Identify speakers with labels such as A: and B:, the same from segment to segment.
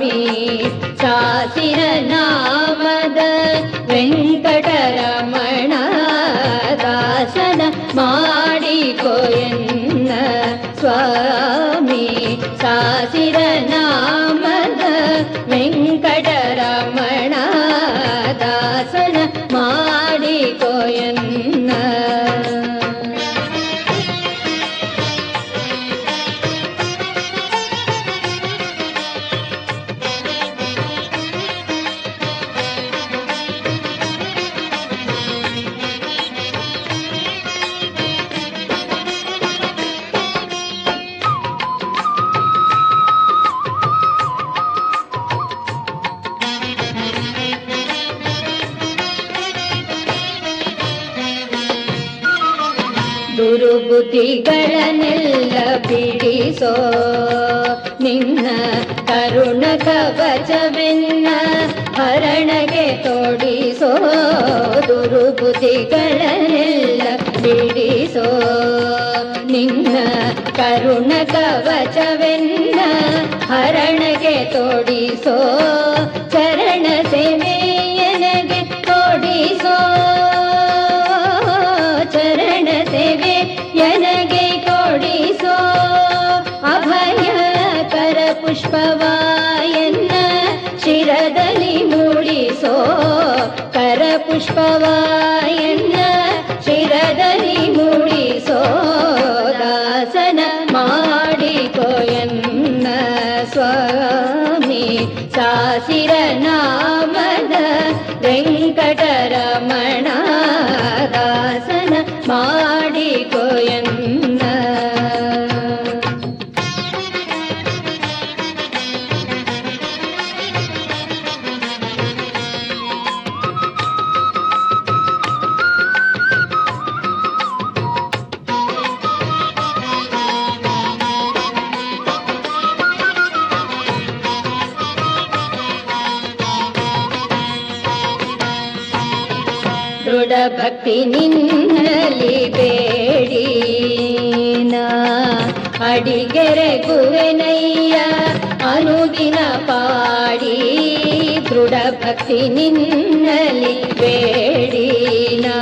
A: ಸಾಸಿರ ನಾಮದ ವೆಂಕಟರಮಣ ದಾಸನ ಮಾಡಿಕೊಯನ್ನ ಸ್ವಾಮಿ ಸಾಸಿರ ನಾಮದ ವೆಂಕಟರಮಣ ದಾಸನ ಮಾಡಿಕೊಯನ್ನ ದುರ್ಬುದ್ಧಿಗಳನ್ನೆಲ್ಲ ಬಿಡಿಸೋ ನಿನ್ನ ಕರುಣ ಕವಚವೆನ್ನ ಹರಣಗೆ ತೋಡಿಸೋ ದುರ್ಬುದ್ಧಿಗಳನ್ನೆಲ್ಲ ಬಿಡಿಸೋ ನಿನ್ನ ಕರುಣ ಕವಚವೆನ್ನ ಹರಣಗೆ ತೋಡಿಸೋ ಚರಣ ಸೇವೆಯನಗೆ ತೋಡಿಸೋ ಚರಣ ಸೇವೆ ನನಗೆ ಕೊಡಿಸೋ ಅಭಯ ಕರ ಪುಷ್ಪವಾಯನ್ನ ಶಿರದಲ್ಲಿ ಮೂಡಿಸೋ ಕರ ಪುಷ್ಪವಾಯನ್ನ ಶಿರದಲ್ಲಿ ಮೂಡಿಸೋ ದಾಸನ ಮಾಡಿಕೊಯನ್ನ ಸ್ವಾಮಿ ಸಾಸಿರ ನಾಮದ ವೆಂಕಟರಮಣ ದಾಸನ ಮಾಡಿಕೊಯನ್ನ ದೃಢ ಭಕ್ತಿ ನಿನ್ನಲಿ ಬೇಡಿ ನಾ ಅಡಿಗೆರೆಗುವೆನಯ್ಯ ಅನುದಿನ ಪಾಡಿ ದೃಢ ಭಕ್ತಿ ನಿನ್ನಲಿ ಬೇಡಿ ನಾ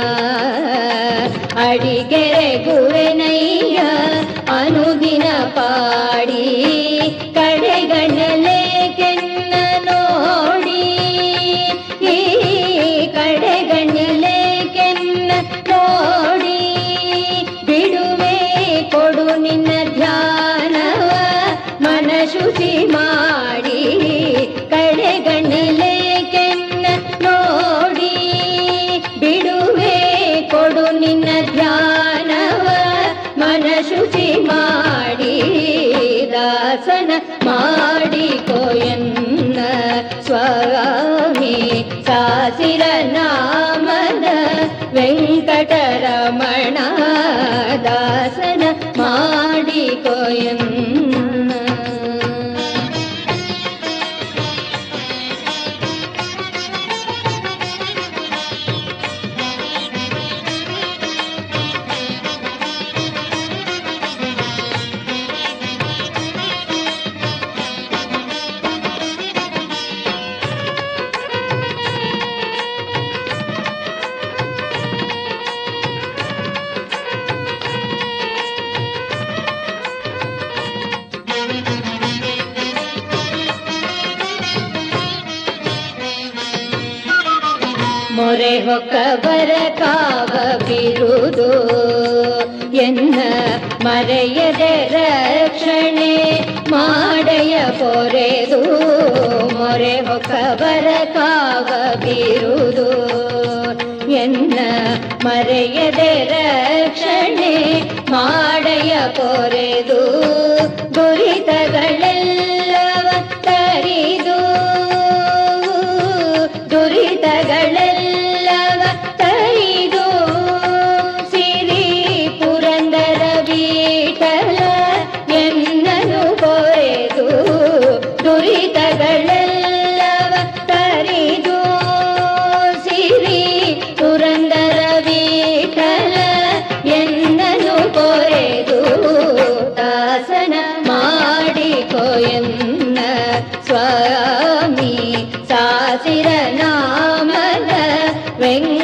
A: ಅಡಿಗೆರೆಗುವೆನಯ್ಯ ಅನುದಿನ ಪಾಡಿ ಕಡೆಗಣ್ಣಲೆ ಕೆನ್ನ ನೋಡಿ ಈ ಕಡೆಗಣ್ಣಲೆ ನೋಡಿ ಬಿಡುವೆ ಕೊಡು ನಿನ್ನ ಧ್ಯಾನವ ಮನ ಶುಚಿ ಮಾಡಿ ಕಡೆಗಣ್ಣಲೆ ಕೆನ್ನ ನೋಡಿ ಬಿಡುವೆ ಕೊಡು ನಿನ್ನ ಧ್ಯಾನವ ಮನ ಶುಚಿ ಮಾಡಿ ದಾಸನ ಮಾಡಿಕೊಯನ್ನ ಸ್ವಾಮಿ ಸಾಸಿರ ನಾಮದ ವೆಂಕಟರಮಣ ದಾಸನ ಮಾಡಿಕೊಯನ್ನ ಮೊರೆ ಹೊಕ್ಕವರ ಕಾವ ಬಿರುದು ಎನ್ನ ಮರೆಯದೆ ರಕ್ಷಣೆ ಮಾಡಯ ಪೊರೆದು ಮೊರೆ ಹೊಕ್ಕವರ ಕಾವ ಬಿರುದು ಎನ್ನ ಮರೆಯದೆ ರಕ್ಷಣೆ ಮಾಡಯ ಪೊರೆದು ದುರಿತಗಳೆಲ್ಲವ ತರಿದು ದುರಿತಗಳೆಲ್ಲವ ತರಿದು ಸಿರಿ ಪುರಂದರ ವಿಠಲ ಎನ್ನನು ಪೊರೆದು ದುರಿತಗಳೆಲ್ಲವ ತರಿದು ಸಿರಿ ಪುರಂದರ ವಿಠಲ ಎನ್ನನು ಪೊರೆದು ದಾಸನ ಮಾಡಿ ವೆಂಕಟೇಶ